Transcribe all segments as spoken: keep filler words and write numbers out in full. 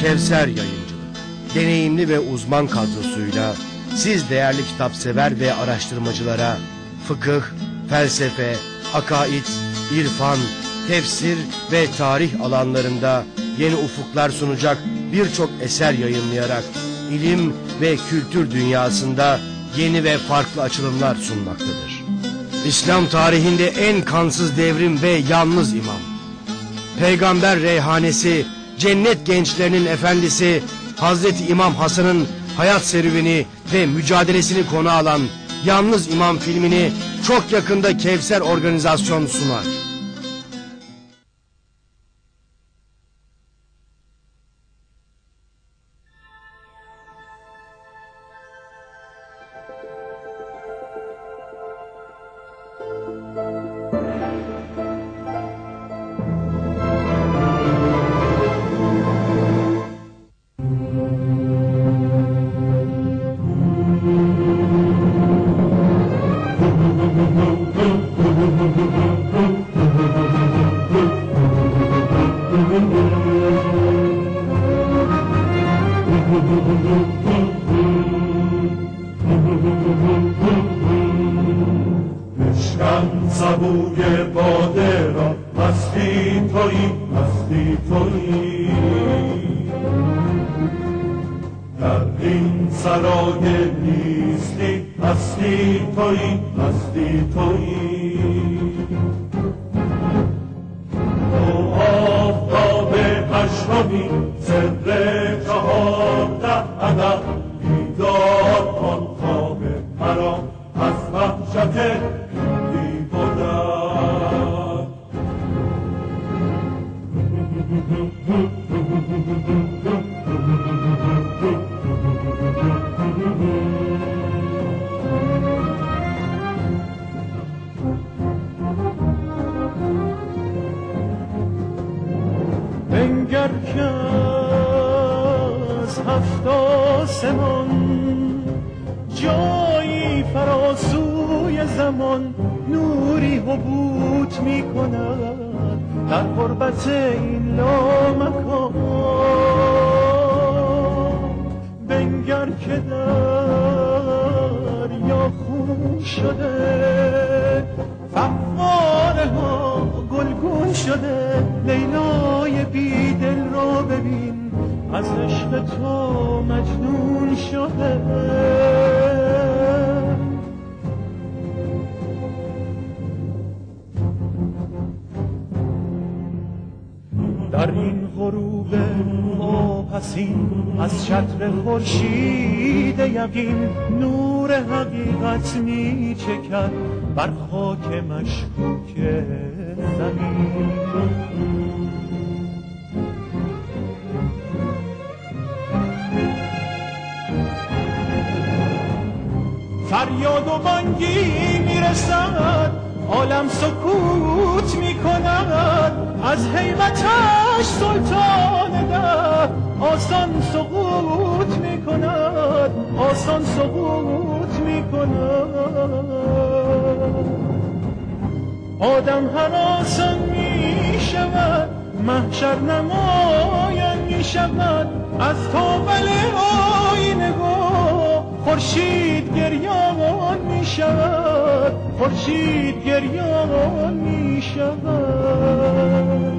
Kevser Yayıncılık, deneyimli ve uzman kadrosuyla siz değerli kitapsever ve araştırmacılara fıkıh, felsefe, akaid, irfan, tefsir ve tarih alanlarında yeni ufuklar sunacak birçok eser yayınlayarak ilim ve kültür dünyasında yeni ve farklı açılımlar sunmaktadır. İslam tarihinde en kansız devrim ve yalnız imam, Peygamber reyhanesi, cennet gençlerinin efendisi Hazreti İmam Hasan'ın hayat serüveni ve mücadelesini konu alan Yalnız İmam filmini çok yakında Kevser Organizasyon sunar. بشکن سبوی باده را مستی تویی مستی تویی در این سرای نیستی مستی تویی مستی تویی تو آفتاب هشتمی سر چهارده عدد بیدار کن خواب مرا از وحشت بی بودن بنگر که از هفت آسمان جایی فراسوی زمان نوری حبوط می کند در غربت این لامکان. بنگر که دریا خون شده فواره ها گلگون شده لیلای بی دل را ببین از عشق تو مجنون شده. در این غروب آبحسین از شطر خورشید یقین نور حقیقت می چکد بر خاک مشکوک زمین. فریاد و بانگی میرسد عالم سکوت میکند از هیبتش سلطان ده آسان سقوط میکند آسان سقوط میکند. آدم هراسان میشود محشر نمایان میشود از تاول آینه گاه خورشید گریان می شود خورشید گریان می شود.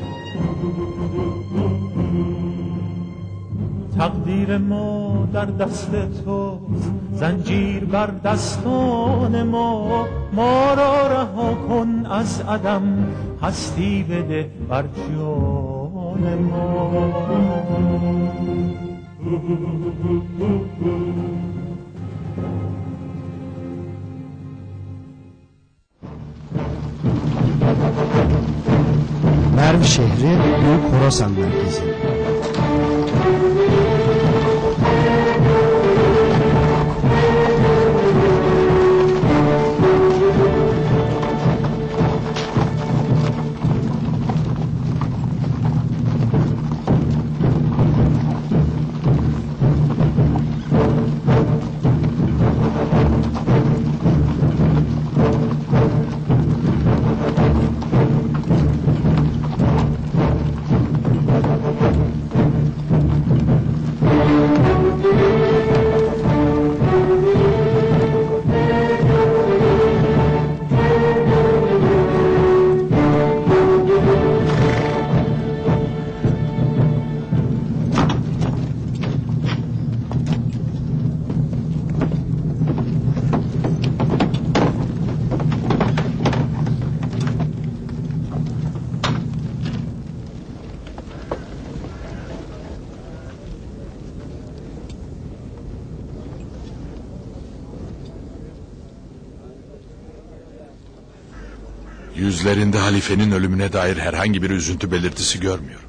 تقدیر ما در دست توست زنجیر بر دستان ما ما را رها کن از عدم هستی بده بر جان ما. Merv şehri Büyük Horasan merkezi. Yüzlerinde halifenin ölümüne dair herhangi bir üzüntü belirtisi görmüyorum.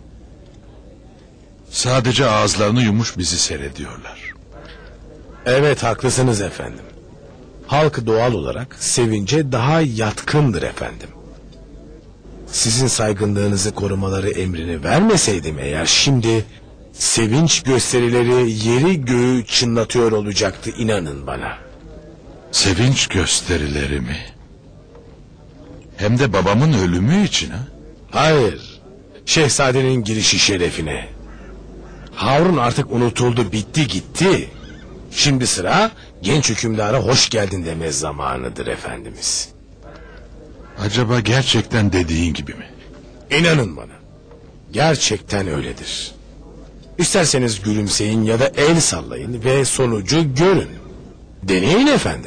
Sadece ağızlarını yumuş bizi seyrediyorlar. Evet, haklısınız efendim. Halk doğal olarak sevince daha yatkındır efendim. Sizin saygınlığınızı korumaları emrini vermeseydim eğer, şimdi sevinç gösterileri yeri göğü çınlatıyor olacaktı, inanın bana. Sevinç gösterileri mi? Hem de babamın ölümü için ha? Hayır, şehzadenin girişi şerefine. Harun artık unutuldu, bitti gitti. Şimdi sıra genç hükümdara hoş geldin deme zamanıdır efendimiz. Acaba gerçekten dediğin gibi mi? İnanın bana, gerçekten öyledir. İsterseniz gülümseyin ya da el sallayın ve sonucu görün. Deneyin efendim.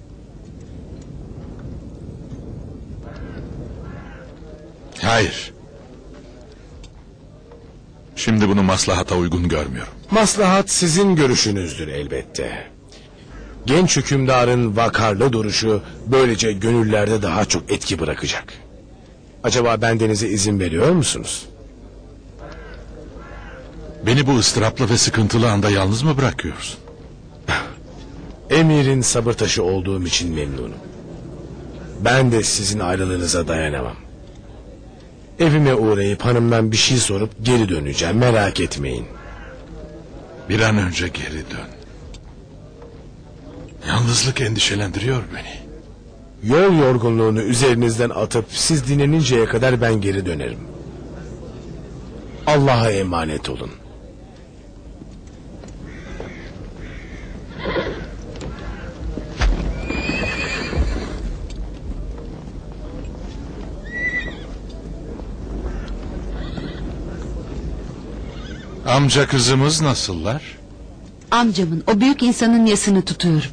Hayır. Şimdi bunu maslahata uygun görmüyorum. Maslahat sizin görüşünüzdür elbette. Genç hükümdarın vakarlı duruşu böylece gönüllerde daha çok etki bırakacak. Acaba bendenize izin veriyor musunuz? Beni bu ıstıraplı ve sıkıntılı anda yalnız mı bırakıyorsun? Emirin sabır taşı olduğum için memnunum. Ben de sizin ayrılığınıza dayanamam. Evime uğrayıp hanımdan bir şey sorup geri döneceğim, merak etmeyin. Bir an önce geri dön. Yalnızlık endişelendiriyor beni. Yol yorgunluğunu üzerinizden atıp siz dinleninceye kadar ben geri dönerim. Allah'a emanet olun. Amca kızımız nasıllar? Amcamın, o büyük insanın yasını tutuyorum.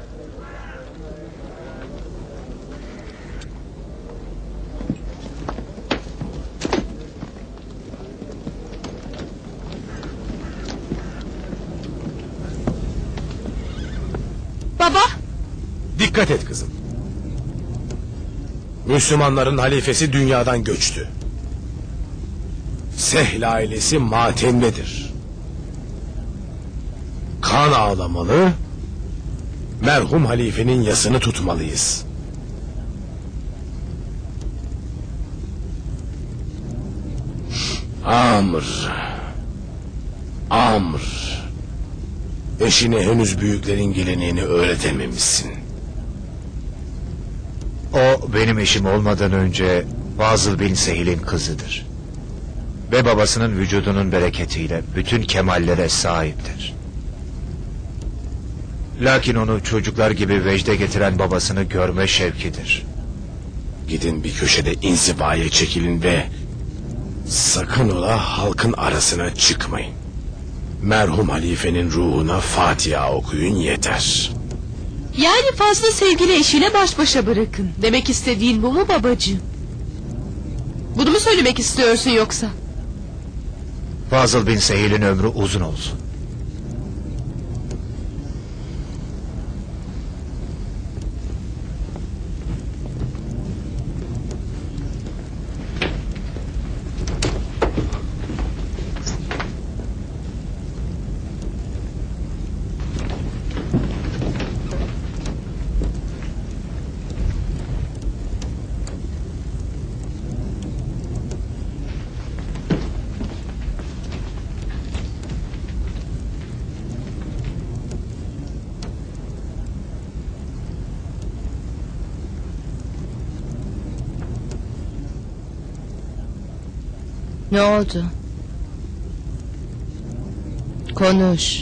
Baba! Dikkat et kızım. Müslümanların halifesi dünyadan göçtü. Sehl ailesi matemdedir. Kan ağlamalı, merhum halifenin yasını tutmalıyız. Amr, Amr, eşine henüz büyüklerin geleneğini öğretememişsin. O benim eşim olmadan önce Fazıl bin Sehil'in kızıdır. Ve babasının vücudunun bereketiyle bütün kemallere sahiptir. Lakin onu çocuklar gibi vecde getiren babasını görme şevkidir. Gidin bir köşede inzivaya çekilin ve sakın ola halkın arasına çıkmayın. Merhum halifenin ruhuna Fatiha okuyun yeter. Yani fazla sevgili eşiyle baş başa bırakın. Demek istediğin bu mu babacığım? Bunu mu söylemek istiyorsun yoksa? Fazıl bin Sehil'in ömrü uzun olsun. Ne oldu? Konuş.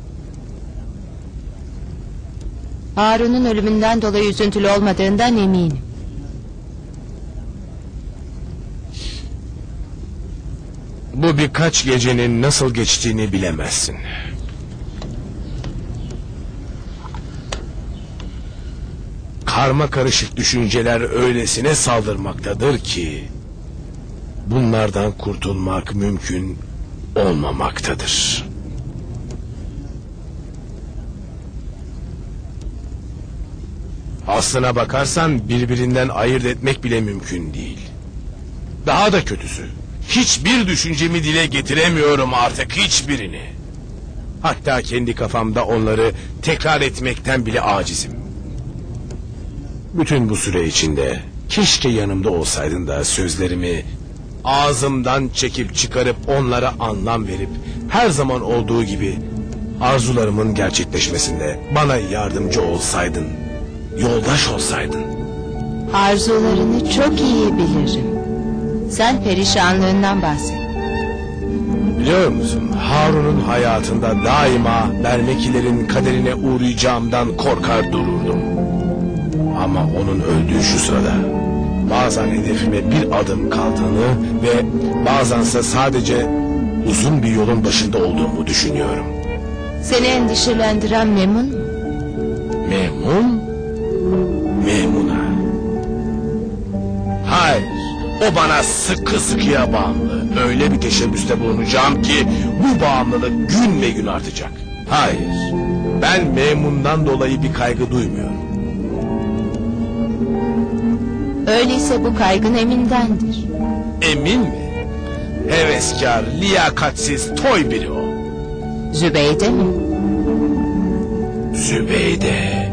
Harun'un ölümünden dolayı üzüntülü olmadığından eminim. Bu birkaç gecenin nasıl geçtiğini bilemezsin. Karma karışık düşünceler öylesine saldırmaktadır ki bunlardan kurtulmak mümkün olmamaktadır. Aslına bakarsan birbirinden ayırt etmek bile mümkün değil. Daha da kötüsü, hiçbir düşüncemi dile getiremiyorum artık, hiçbirini. Hatta kendi kafamda onları tekrar etmekten bile acizim. Bütün bu süre içinde keşke yanımda olsaydın da sözlerimi ağzımdan çekip çıkarıp onlara anlam verip her zaman olduğu gibi arzularımın gerçekleşmesinde bana yardımcı olsaydın, yoldaş olsaydın. Arzularını çok iyi bilirim. Sen perişanlığından bahset. Biliyor musun, Harun'un hayatında daima Bermekilerin kaderine uğrayacağımdan korkar dururdum. Ama onun öldüğü şu sırada bazen hedefime bir adım kaldığını ve bazense sadece uzun bir yolun başında olduğumu düşünüyorum. Seni endişelendiren Memun mu? Memun? Memuna. Hayır, o bana sıkı sıkıya bağımlı. Öyle bir teşebbüste bulunacağım ki bu bağımlılık gün ve gün artacak. Hayır, ben Memun'dan dolayı bir kaygı duymuyorum. Öyleyse bu kaygın Emin'dendir. Emin mi? Heveskar, liyakatsiz, toy biri o. Zübeyde mi? Zübeyde.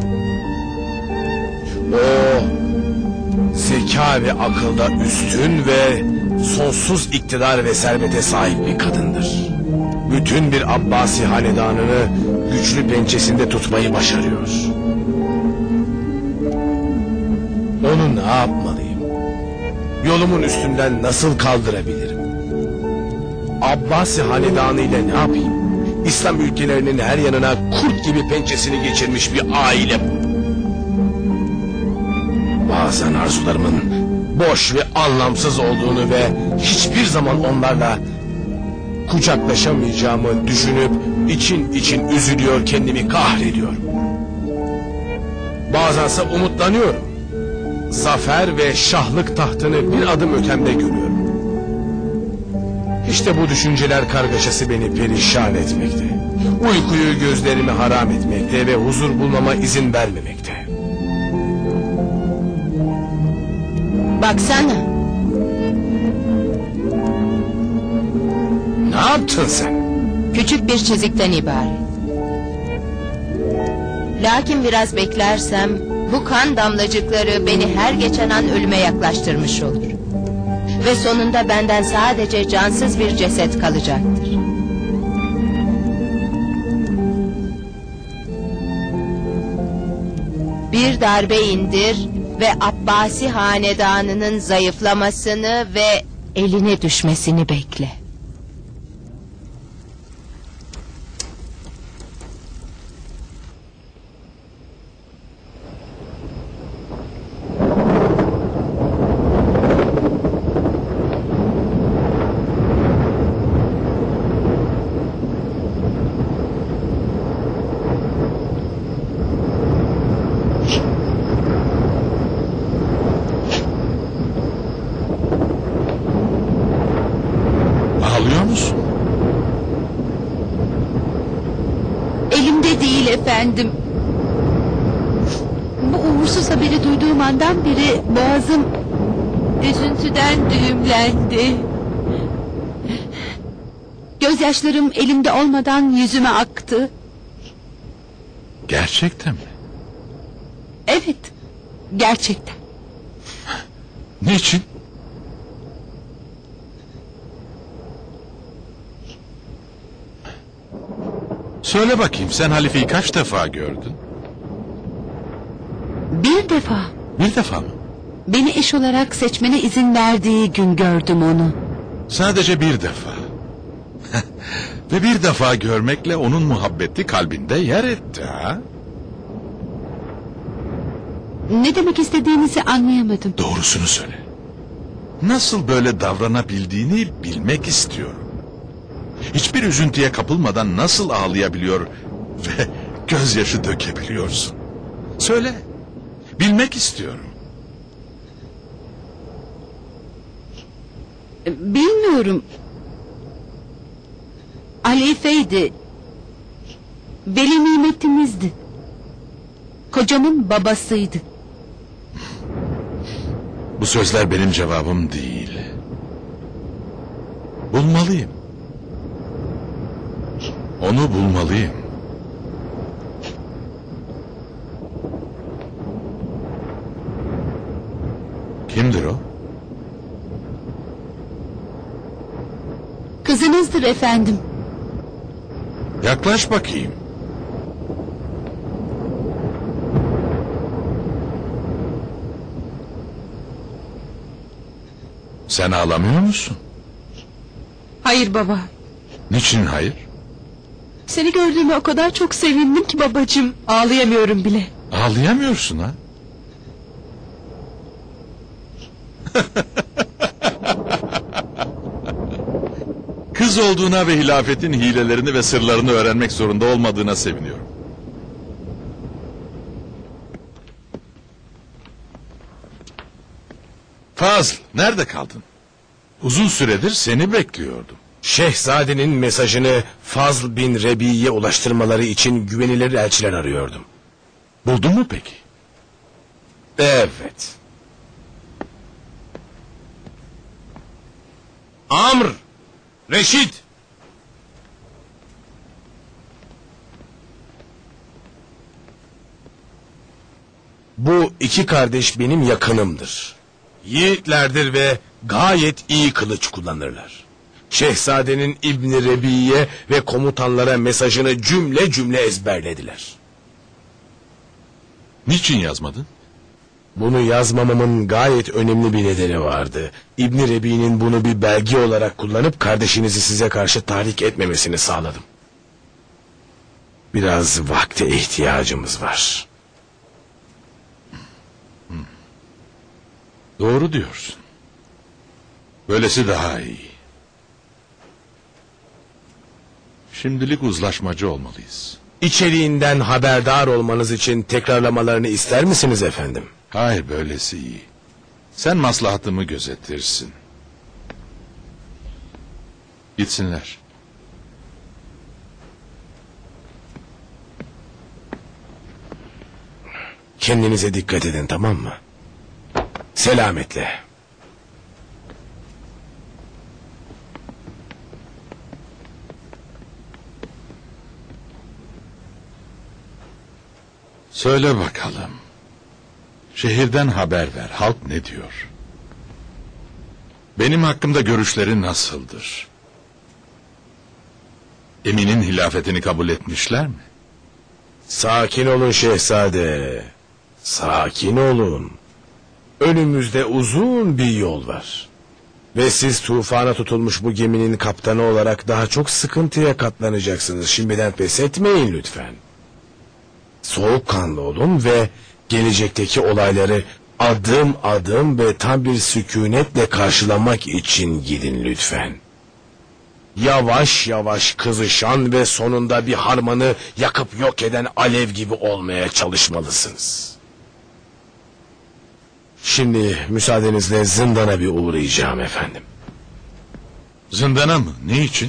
O zeka ve akılda üstün ve sonsuz iktidar ve servete sahip bir kadındır. Bütün bir Abbasi hanedanını güçlü pençesinde tutmayı başarıyor. Onu ne yapmalıyım? Yolumun üstünden nasıl kaldırabilirim? Abbasi hanedanı ile ne yapayım? İslam ülkelerinin her yanına kurt gibi pençesini geçirmiş bir aile bu. Bazen arzularımın boş ve anlamsız olduğunu ve hiçbir zaman onlarla kucaklaşamayacağımı düşünüp için için üzülüyor, kendimi kahrediyorum. Bazense umutlanıyorum. Zafer ve şahlık tahtını bir adım ötemde görüyorum. İşte bu düşünceler kargaşası beni perişan etmekte. Uykuyu gözlerime haram etmekte ve huzur bulmama izin vermemekte. Baksana. Ne yaptın sen? Küçük bir çizikten ibaret. Lakin biraz beklersem bu kan damlacıkları beni her geçen an ölüme yaklaştırmış olur. Ve sonunda benden sadece cansız bir ceset kalacaktır. Bir darbe indir ve Abbasi hanedanının zayıflamasını ve eline düşmesini bekle. Ağlıyor musun? Elimde değil efendim. Bu uğursuz haberi duyduğum andan beri boğazım üzüntüden düğümlendi. Gözyaşlarım elimde olmadan yüzüme aktı. Gerçekten mi? Evet, gerçekten. Niçin? Söyle bakayım, sen halifeyi kaç defa gördün? Bir defa Bir defa mı? beni eş olarak seçmene izin verdiği gün gördüm onu. Sadece bir defa. Ve bir defa görmekle onun muhabbeti kalbinde yer etti ha? Ne demek istediğinizi anlayamadım. Doğrusunu söyle. Nasıl böyle davranabildiğini bilmek istiyorum. Hiçbir üzüntüye kapılmadan nasıl ağlayabiliyor ve gözyaşı dökebiliyorsun? Söyle. Bilmek istiyorum. Bilmiyorum. Halifeydi. Veli nimetimizdi. Kocamın babasıydı. Bu sözler benim cevabım değil. Bulmalıyım. Onu bulmalıyım. Kimdir o? Kızınızdır efendim. Yaklaş bakayım. Sen ağlamıyor musun? Hayır baba. Niçin hayır? Seni gördüğüme o kadar çok sevindim ki babacığım. Ağlayamıyorum bile. Ağlayamıyorsun ha? Kız olduğuna ve hilafetin hilelerini ve sırlarını öğrenmek zorunda olmadığına seviniyorum. Fazıl, nerede kaldın? Uzun süredir seni bekliyordum. Şehzadenin mesajını Fazl bin Rebi'ye ulaştırmaları için güvenilir elçiler arıyordum. Buldun mu peki? Evet. Amr! Reşit! Bu iki kardeş benim yakınımdır. Yiğitlerdir ve gayet iyi kılıç kullanırlar. Şehzadenin İbni Rebi'ye ve komutanlara mesajını cümle cümle ezberlediler. Niçin yazmadın? Bunu yazmamamın gayet önemli bir nedeni vardı. İbni Rebi'nin bunu bir belge olarak kullanıp kardeşinizi size karşı tahrik etmemesini sağladım. Biraz vakte ihtiyacımız var. Doğru diyorsun. Böylesi daha iyi. Şimdilik uzlaşmacı olmalıyız. İçeriğinden haberdar olmanız için tekrarlamalarını ister misiniz efendim? Hayır, böylesi iyi. Sen maslahatımı gözetirsin. Gitsinler. Kendinize dikkat edin, tamam mı? Selametle. Söyle bakalım. Şehirden haber ver. Halk ne diyor? Benim hakkımda görüşleri nasıldır? Emin'in hilafetini kabul etmişler mi? Sakin olun şehzade. Sakin olun. Önümüzde uzun bir yol var. Ve siz tufana tutulmuş bu geminin kaptanı olarak daha çok sıkıntıya katlanacaksınız. Şimdiden pes etmeyin lütfen. Soğukkanlı olun ve gelecekteki olayları adım adım ve tam bir sükunetle karşılamak için gidin lütfen. Yavaş yavaş kızışan ve sonunda bir harmanı yakıp yok eden alev gibi olmaya çalışmalısınız. Şimdi müsaadenizle zindana bir uğrayacağım efendim. Zindana mı? Ne için?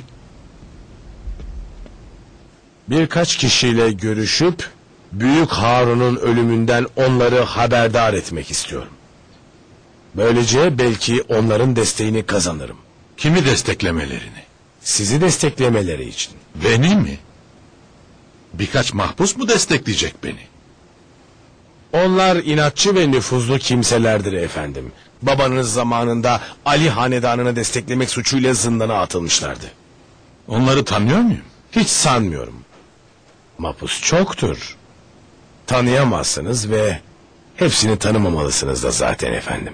Birkaç kişiyle görüşüp Büyük Harun'un ölümünden onları haberdar etmek istiyorum. Böylece belki onların desteğini kazanırım. Kimi desteklemelerini? Sizi desteklemeleri için. Beni mi? Birkaç mahpus mu destekleyecek beni? Onlar inatçı ve nüfuzlu kimselerdir efendim. Babanız zamanında Ali hanedanını desteklemek suçuyla zindana atılmışlardı. Onları tanıyor muyum? Hiç sanmıyorum. Mahpus çoktur. Tanıyamazsınız ve hepsini tanımamalısınız da zaten efendim.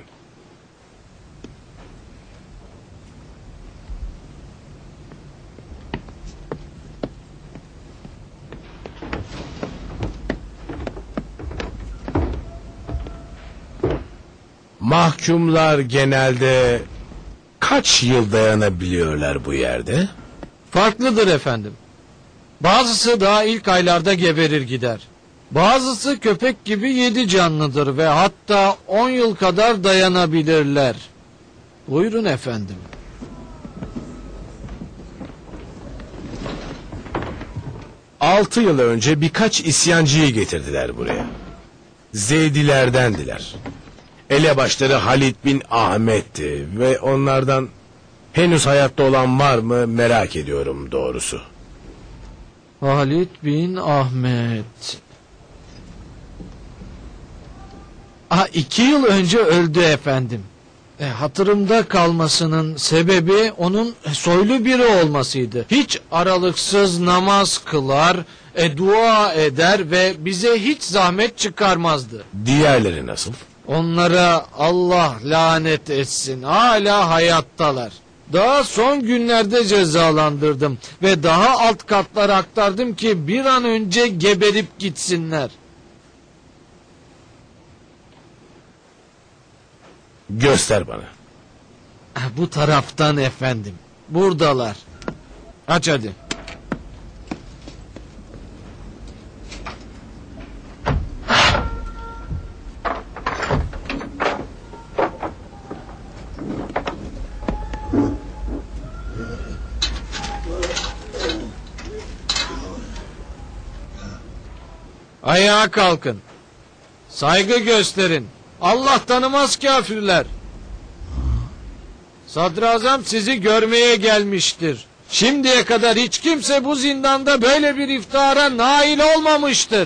Mahkumlar genelde kaç yıl dayanabiliyorlar bu yerde? Farklıdır efendim. Bazısı daha ilk aylarda geberir gider. Bazısı köpek gibi yedi canlıdır ve hatta on yıl kadar dayanabilirler. Buyurun efendim. Altı yıl önce birkaç isyancıyı getirdiler buraya. Zeydilerdendiler. elebaşları Halit bin Ahmet'ti ve onlardan henüz hayatta olan var mı merak ediyorum doğrusu. Halit bin Ahmet. Ah, iki yıl önce öldü efendim. E, hatırımda kalmasının sebebi onun soylu biri olmasıydı. Hiç aralıksız namaz kılar, e, dua eder ve bize hiç zahmet çıkarmazdı. Diğerleri nasıl? Onlara Allah lanet etsin, hala hayattalar. Daha son günlerde cezalandırdım ve daha alt katlara aktardım ki bir an önce geberip gitsinler. Göster bana. Bu taraftan efendim. Buradalar. Aç hadi. Ayağa kalkın. Saygı gösterin. Allah tanımaz kafirler. Sadrazam sizi görmeye gelmiştir. Şimdiye kadar hiç kimse bu zindanda böyle bir iftara nail olmamıştır.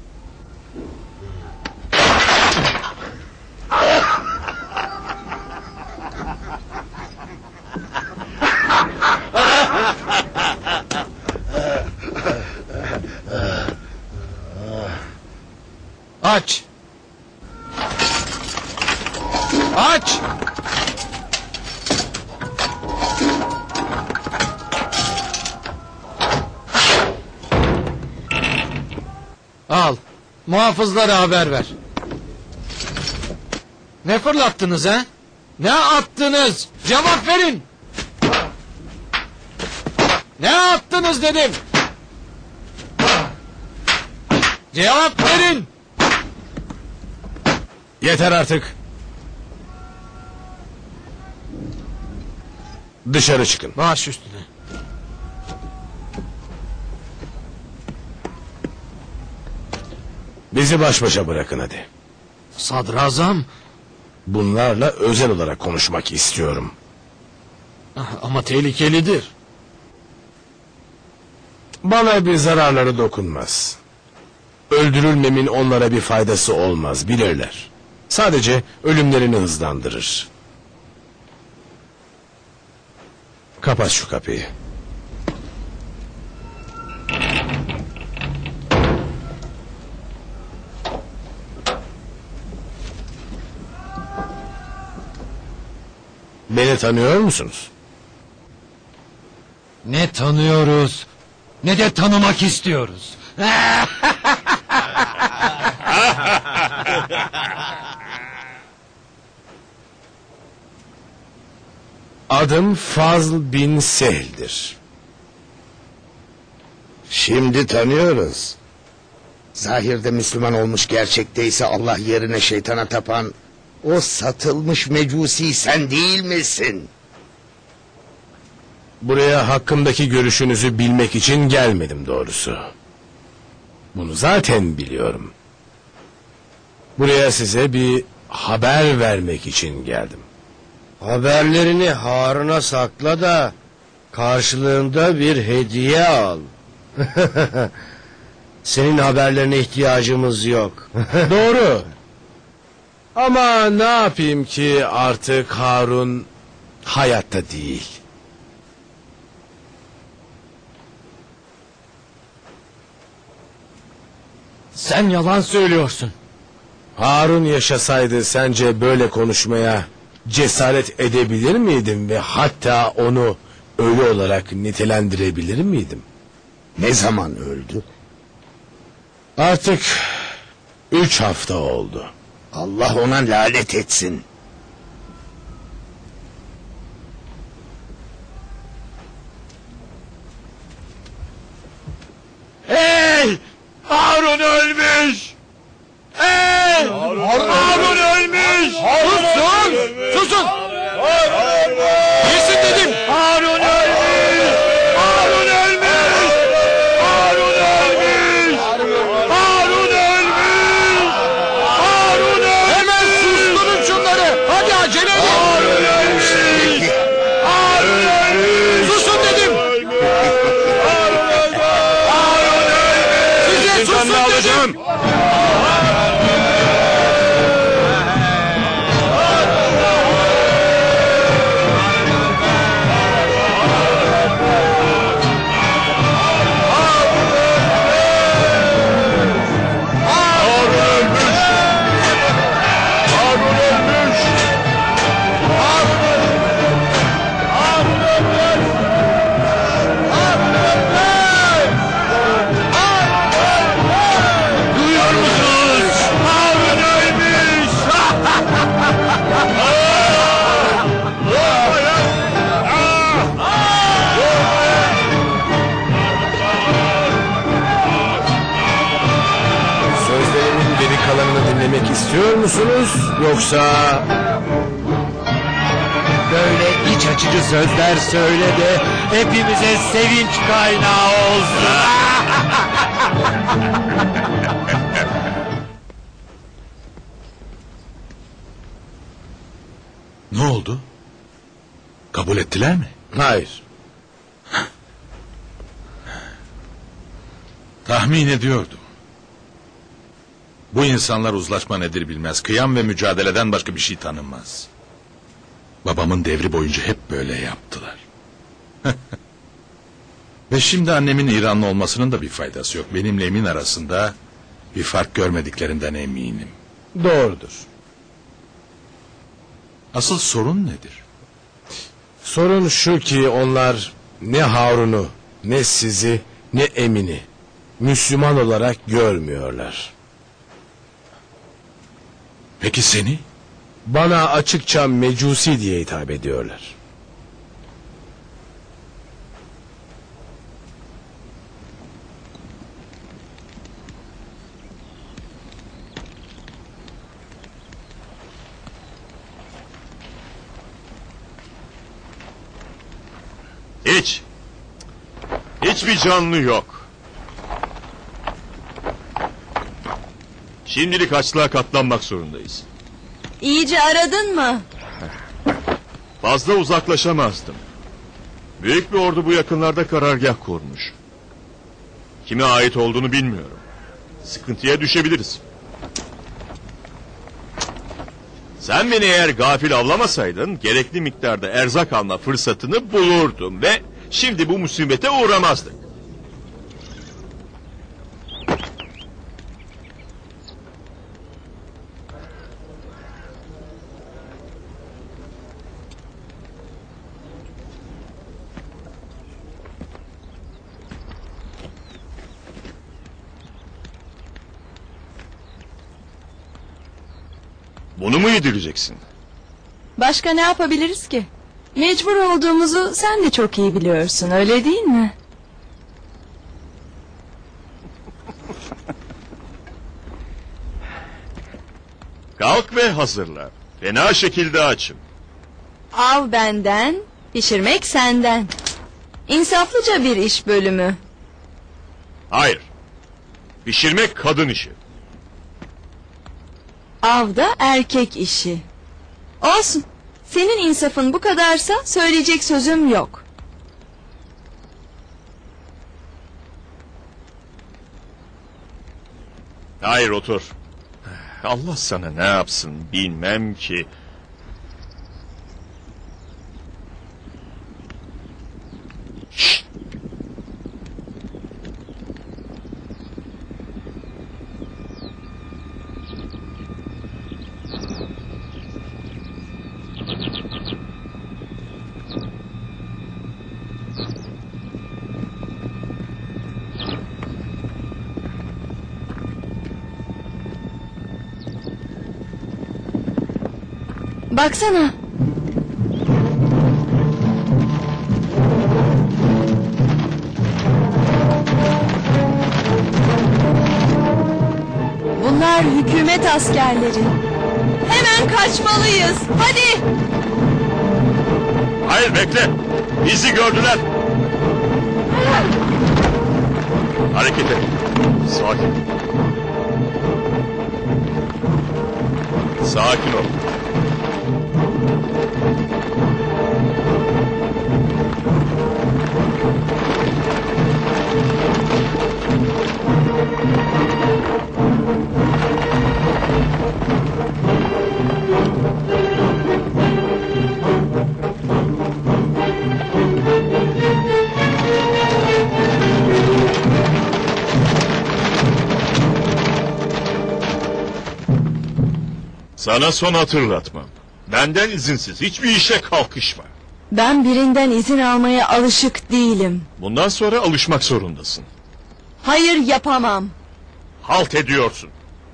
Aç. Aç. Al. Muhafızlara haber ver. Ne fırlattınız ha? Ne attınız? Cevap verin. Ne attınız dedim. Cevap verin. Yeter artık. Dışarı çıkın. Baş üstüne. Bizi baş başa bırakın hadi. Sadrazam. Bunlarla özel olarak konuşmak istiyorum. Ama tehlikelidir. Bana bir zararları dokunmaz. Öldürülmemin onlara bir faydası olmaz, bilirler. Sadece ölümlerini hızlandırır. Kapat şu kapıyı. Beni tanıyor musunuz? Ne tanıyoruz, ne de tanımak istiyoruz. Adım Fazl bin Sehl'dir. Şimdi tanıyoruz. Zahirde Müslüman olmuş, gerçekte ise Allah yerine şeytana tapan o satılmış mecusi sen değil misin? Buraya hakkımdaki görüşünüzü bilmek için gelmedim doğrusu. Bunu zaten biliyorum. Buraya size bir haber vermek için geldim. Haberlerini Harun'a sakla da karşılığında bir hediye al. Senin haberlerine ihtiyacımız yok. Doğru. Ama ne yapayım ki artık Harun hayatta değil. Sen yalan söylüyorsun. Harun yaşasaydı sence böyle konuşmaya cesaret edebilir miydim ve hatta onu ölü olarak nitelendirebilir miydim? Ne zaman öldü? Artık üç hafta oldu. Allah ona lanet etsin. Hey! Harun ölmüş! Hey! Harun, Harun ölmüş! Susun! Susun! Yesin dedim! Harun ölmüş! Harun ölmüş! Harun ölmüş! Harun ölmüş! Harun ölmüş! Hemen susturun şunu! ölmek istiyor musunuz yoksa... Böyle iç açıcı sözler söyle de hepimize sevinç kaynağı olsun. Ne oldu? Kabul ettiler mi? Hayır. Tahmin ediyordum. Bu insanlar uzlaşma nedir bilmez. Kıyam ve mücadeleden başka bir şey tanımaz. Babamın devri boyunca hep böyle yaptılar. Ve şimdi annemin İranlı olmasının da bir faydası yok. Benimle Emin arasında bir fark görmediklerinden eminim. Doğrudur. Asıl sorun nedir? Sorun şu ki onlar ne Harun'u, ne sizi, ne Emin'i Müslüman olarak görmüyorlar. Peki seni? Bana açıkça mecusi diye hitap ediyorlar. Hiç. Hiçbir canlı yok. Şimdilik açlığa katlanmak zorundayız. İyice aradın mı? Fazla uzaklaşamazdım. Büyük bir ordu bu yakınlarda karargah kurmuş. Kime ait olduğunu bilmiyorum. Sıkıntıya düşebiliriz. Sen beni eğer gafil avlamasaydın gerekli miktarda erzak alma fırsatını bulurdum ve şimdi bu musibete uğramazdık. Bunu mu yedireceksin? Başka ne yapabiliriz ki? Mecbur olduğumuzu sen de çok iyi biliyorsun, öyle değil mi? Kalk ve hazırla. Fena şekilde açım. Av benden, pişirmek senden. İnsaflıca bir iş bölümü. Hayır. Pişirmek kadın işi. Av da erkek işi. Olsun. Senin insafın bu kadarsa söyleyecek sözüm yok. Hayır, otur. Allah sana ne yapsın bilmem ki. Şşt! Baksana. Bunlar hükümet askerleri. Hemen kaçmalıyız. Hadi. Hayır, bekle. Bizi gördüler. Hareket et. Sakin. Sakin ol. Sana son hatırlatmam. Benden izinsiz hiçbir işe kalkışma. Ben birinden izin almaya alışık değilim. Bundan sonra alışmak zorundasın. Hayır, yapamam. Halt ediyorsun.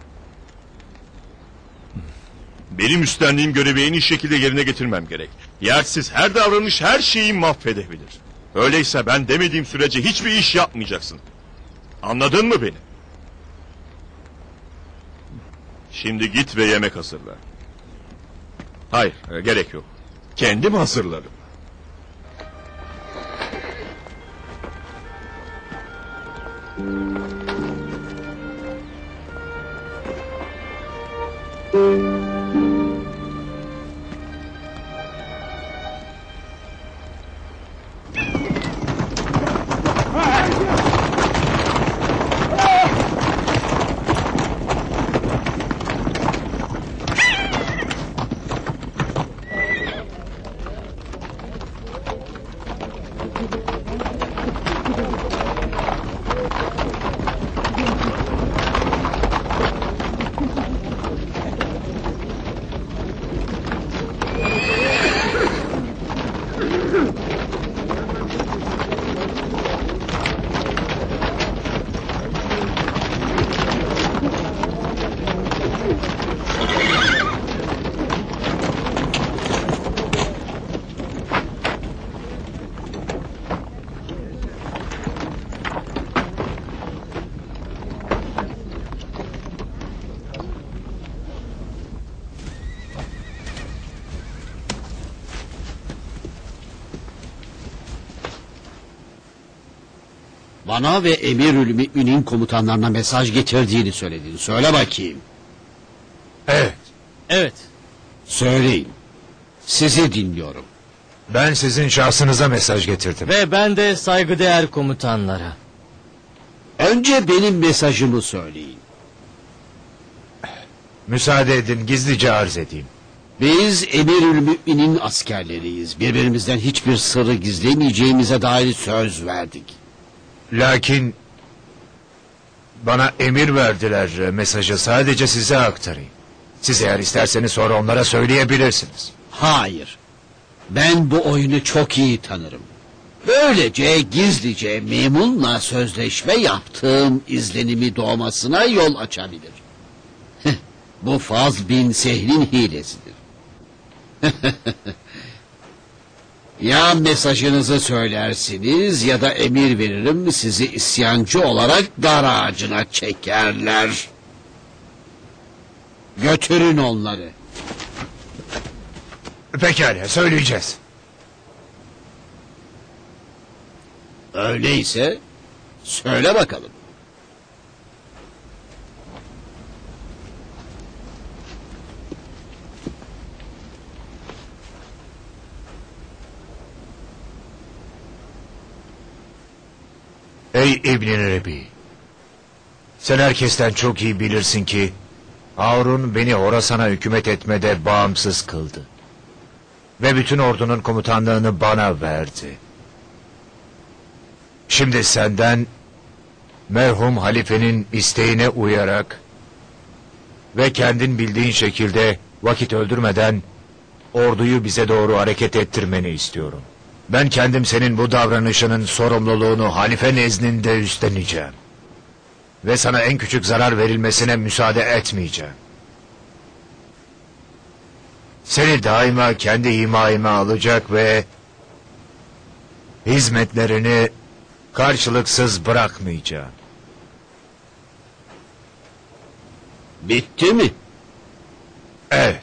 Benim üstlendiğim görevi en iyi şekilde yerine getirmem gerek. Yersiz her davranış her şeyi mahvedebilir. Öyleyse ben demediğim sürece hiçbir iş yapmayacaksın. Anladın mı beni? Şimdi git ve yemek hazırla. Hayır, e, gerek yok. Kendim hazırlarım. Bana ve Emirül Mü'minin komutanlarına mesaj getirdiğini söyledin. Söyle bakayım. Evet. Evet. Söyleyin. Sizi dinliyorum. Ben sizin şahsınıza mesaj getirdim. Ve ben de saygıdeğer komutanlara. Önce benim mesajımı söyleyin. Müsaade edin, gizlice arz edeyim. Biz Emirül Mü'minin askerleriyiz. Birbirimizden hiçbir sırrı gizlemeyeceğimize dair söz verdik. Lakin bana emir verdiler, mesajı sadece size aktarayım. Siz eğer isterseniz sonra onlara söyleyebilirsiniz. Hayır. Ben bu oyunu çok iyi tanırım. Böylece gizlice Memun'la sözleşme yaptığım izlenimi doğmasına yol açabilir. Bu Fazl bin Sehl'in hilesidir. Ya mesajınızı söylersiniz ya da emir veririm, sizi isyancı olarak dar ağacına çekerler. Götürün onları. Pekala, söyleyeceğiz. Öyleyse söyle bakalım. Ey İbn-i Rebi, sen herkesten çok iyi bilirsin ki Harun beni Horasan'a hükümet etmede bağımsız kıldı. Ve bütün ordunun komutanlığını bana verdi. Şimdi senden merhum halifenin isteğine uyarak ve kendin bildiğin şekilde vakit öldürmeden orduyu bize doğru hareket ettirmeni istiyorum. Ben kendim senin bu davranışının sorumluluğunu halife nezdinde üstleneceğim. Ve sana en küçük zarar verilmesine müsaade etmeyeceğim. Seni daima kendi himayeme alacak ve hizmetlerini karşılıksız bırakmayacağım. Bitti mi? Evet.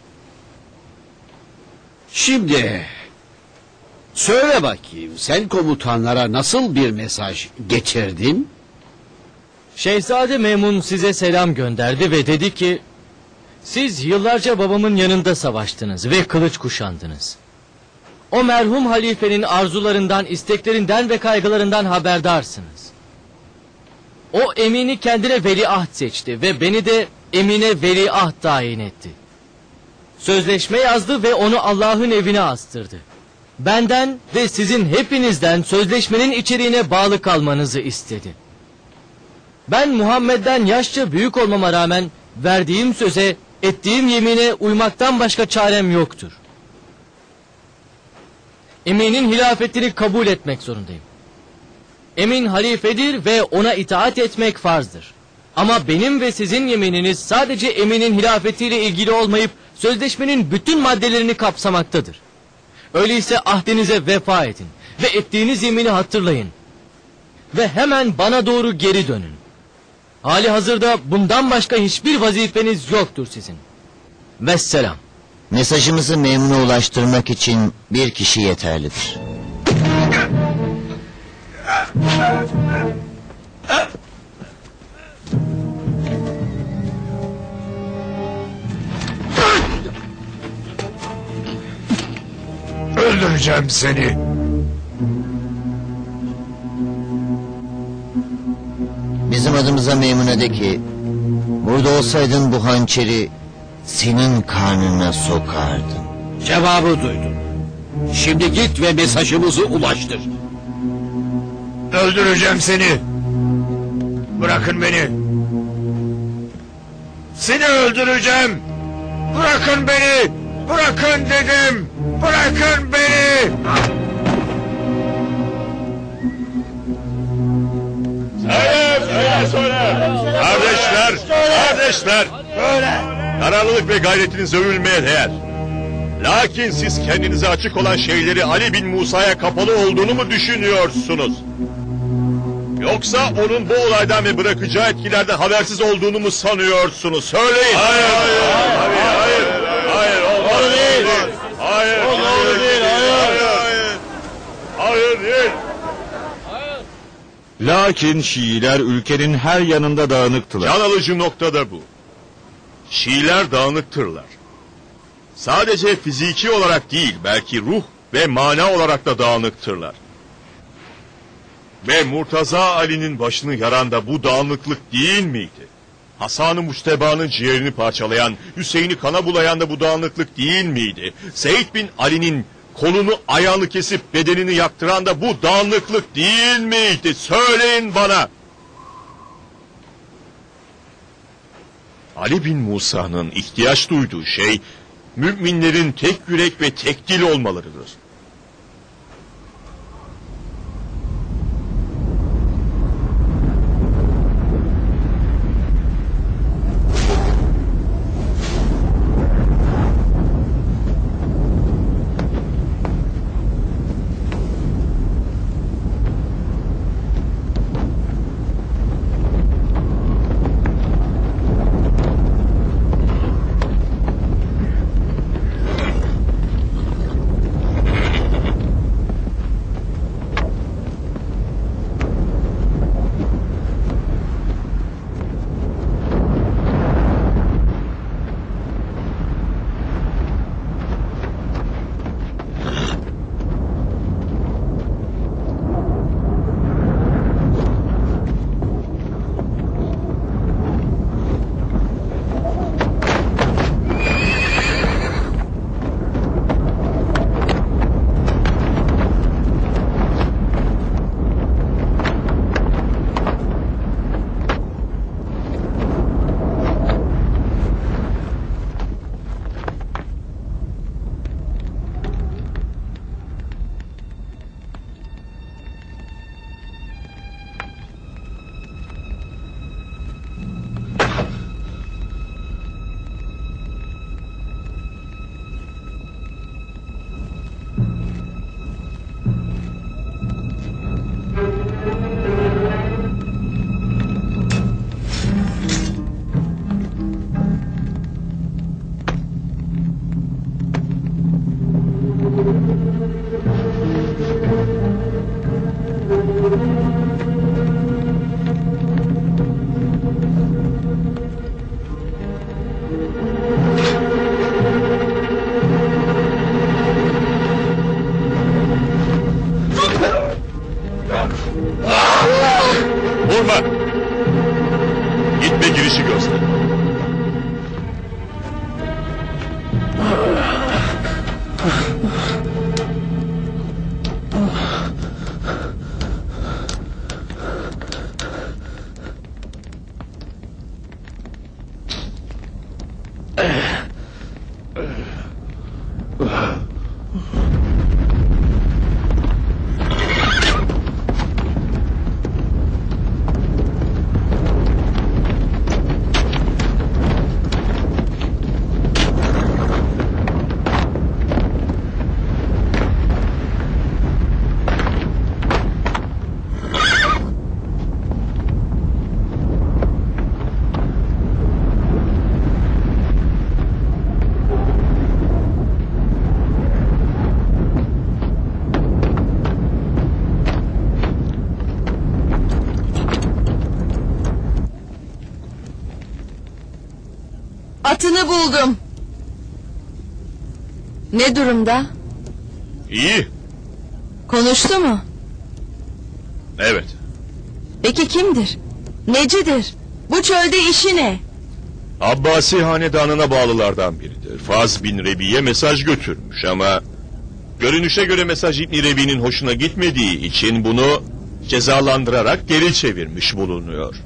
Şimdi söyle bakayım, sen komutanlara nasıl bir mesaj getirdin? Şehzade Memun size selam gönderdi ve dedi ki... Siz yıllarca babamın yanında savaştınız ve kılıç kuşandınız. O merhum halifenin arzularından, isteklerinden ve kaygılarından haberdarsınız. O emini kendine veliaht seçti ve beni de emine veliaht tayin etti. Sözleşme yazdı ve onu Allah'ın evine astırdı. Benden ve sizin hepinizden sözleşmenin içeriğine bağlı kalmanızı istedi. Ben Muhammed'den yaşça büyük olmama rağmen verdiğim söze, ettiğim yemine uymaktan başka çarem yoktur. Eminin hilafetini kabul etmek zorundayım. Emin halifedir ve ona itaat etmek farzdır. Ama benim ve sizin yemininiz sadece eminin hilafetiyle ilgili olmayıp sözleşmenin bütün maddelerini kapsamaktadır. Öyleyse ahdinize vefa edin ve ettiğiniz yemini hatırlayın. Ve hemen bana doğru geri dönün. Hali hazırda bundan başka hiçbir vazifeniz yoktur sizin. Vesselam. Mesajımızı memnuna ulaştırmak için bir kişi yeterlidir. Öldüreceğim seni. Bizim adımıza Meymun'a de ki, burada olsaydın bu hançeri senin karnına sokardım. Cevabı duydun. Şimdi git ve mesajımızı ulaştır. Öldüreceğim seni. Bırakın beni. Seni öldüreceğim. Bırakın beni. Bırakın dedim. Bırakın beni. Söyle, söyle, söyle. Kardeşler, kardeşler. Kararlılık ve gayretiniz övülmeye değer. Lakin siz kendinize açık olan şeyleri Ali bin Musa'ya kapalı olduğunu mu düşünüyorsunuz? Yoksa onun bu olaydan ve bırakacağı etkilerden habersiz olduğunu mu sanıyorsunuz? Söyleyin. Hayır, hayır, hayır, hayır, hayır, olmaz. Değil. Hayır, hayır, değil, hayır, hayır, hayır, değil. Lakin Şiiler ülkenin her yanında dağınıktılar. Can alıcı nokta da bu. Şiiler dağınıktırlar. Sadece fiziki olarak değil, belki ruh ve mana olarak da dağınıktırlar. Ve Murtaza Ali'nin başını yaran da bu dağınıklık değil miydi? Hasan-ı Muşteba'nın ciğerini parçalayan, Hüseyin'i kana bulayan da bu dağınıklık değil miydi? Seyyid bin Ali'nin kolunu ayağını kesip bedenini yaktıran da bu dağınıklık değil miydi? Söyleyin bana. Ali bin Musa'nın ihtiyaç duyduğu şey, müminlerin tek yürek ve tek dil olmalarıdır. Vurma! Git ve girişi göster. Atını buldum. Ne durumda? İyi. Konuştu mu? Evet. Peki kimdir? Necidir? Bu çölde işi ne? Abbasi hanedanına bağlılardan biridir. Faz bin Rebi'ye mesaj götürmüş ama... görünüşe göre mesaj İbn Rebi'nin hoşuna gitmediği için bunu cezalandırarak geri çevirmiş bulunuyor.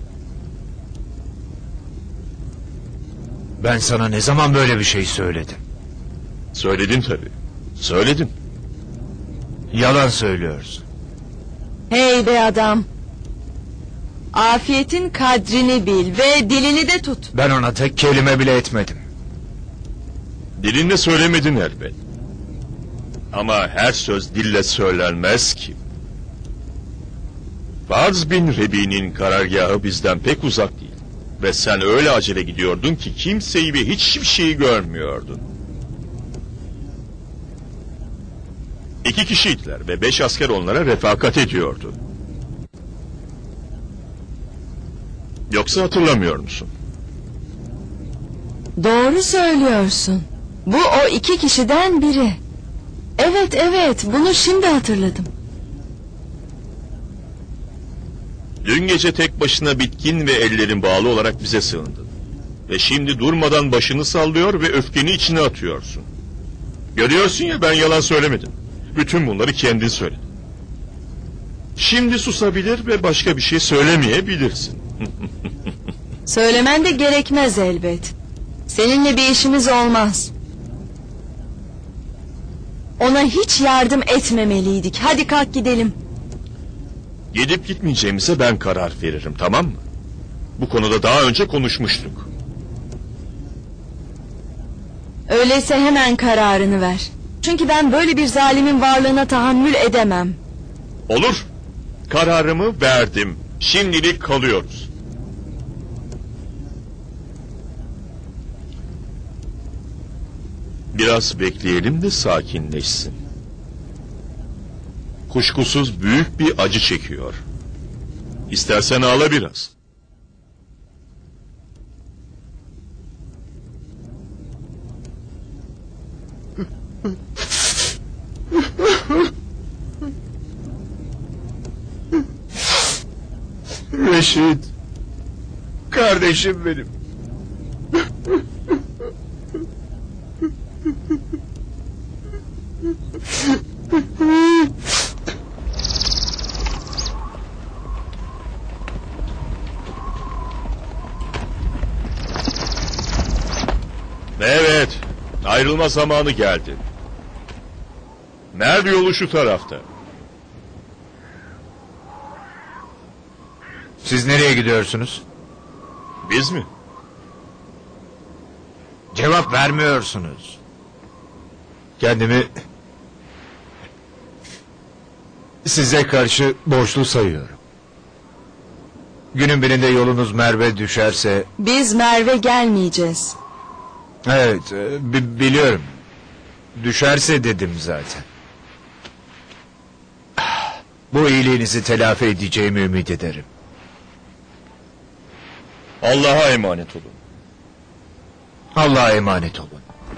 Ben sana ne zaman böyle bir şey söyledim? Söyledin tabii. Söyledin. Yalan söylüyorsun. Hey be adam. Afiyetin kadrini bil ve dilini de tut. Ben ona tek kelime bile etmedim. Dilinle söylemedin elbet. Ama her söz dille söylenmez ki. Faz bin Rebi'nin karargahı bizden pek uzak değil. Ve sen öyle acele gidiyordun ki kimseyi ve hiçbir şeyi görmüyordun. İki kişiydiler ve beş asker onlara refakat ediyordu. Yoksa hatırlamıyor musun? Doğru söylüyorsun. Bu o iki kişiden biri. Evet evet, bunu şimdi hatırladım. Dün gece tek başına bitkin ve ellerin bağlı olarak bize sığındın. Ve şimdi durmadan başını sallıyor ve öfkeni içine atıyorsun. Görüyorsun ya, ben yalan söylemedim. Bütün bunları kendin söyledin. Şimdi susabilir ve başka bir şey söylemeyebilirsin. Söylemen de gerekmez elbet. Seninle bir işimiz olmaz. Ona hiç yardım etmemeliydik. Hadi kalk gidelim. Gidip gitmeyeceğimize ben karar veririm, tamam mı? Bu konuda daha önce konuşmuştuk. Öyleyse hemen kararını ver. Çünkü ben böyle bir zalimin varlığına tahammül edemem. Olur. Kararımı verdim. Şimdilik kalıyoruz. Biraz bekleyelim de sakinleşsin. Kuşkusuz büyük bir acı çekiyor. İstersen ağla biraz. Reşit, kardeşim benim. Evet, ayrılma zamanı geldi. Merv yolu şu tarafta. Siz nereye gidiyorsunuz? Biz mi? Cevap vermiyorsunuz. Kendimi size karşı borçlu sayıyorum. Günün birinde yolunuz Merve düşerse... Biz Merve gelmeyeceğiz. Evet, e, bi- biliyorum. Düşerse dedim zaten. Bu iyiliğinizi telafi edeceğimi ümit ederim. Allah'a emanet olun. Allah'a emanet olun.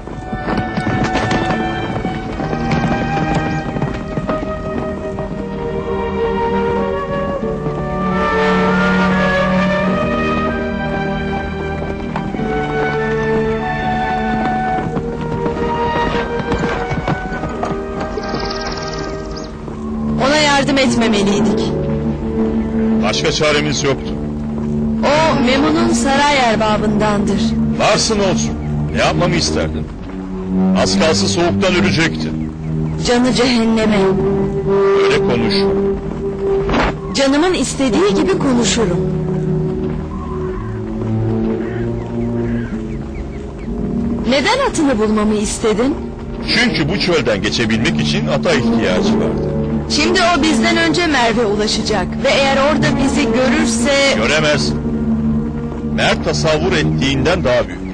Ona yardım etmemeliydik. Başka çaremiz yoktu. O Memun'un saray erbabındandır. Varsın olsun. Ne yapmamı isterdin? Az kalsın soğuktan ölecekti. Canı cehenneme. Öyle konuş. Canımın istediği gibi konuşurum. Neden atını bulmamı istedin? Çünkü bu çölden geçebilmek için ata ihtiyacı vardı. Şimdi o bizden önce Merve ulaşacak ve eğer orada bizi görürse... Göremez. Mert tasavvur ettiğinden daha büyüktür.